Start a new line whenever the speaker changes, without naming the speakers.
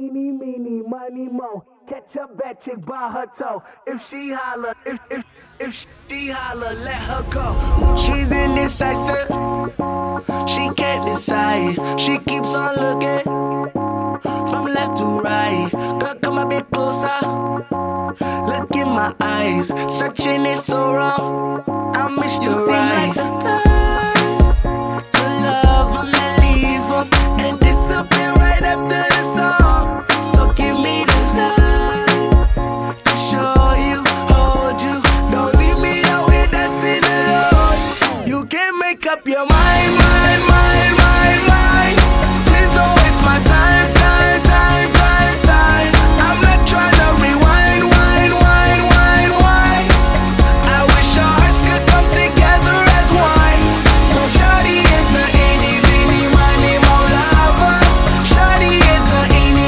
Eeny, meeny, miny, mo. Catch a bad chick by her toe. If she holler, if she holler, let her go. She's indecisive. She can't decide. She keeps on looking from left to right. Girl, come a bit closer. Look in my eyes. Searching is so wrong. I missed the right.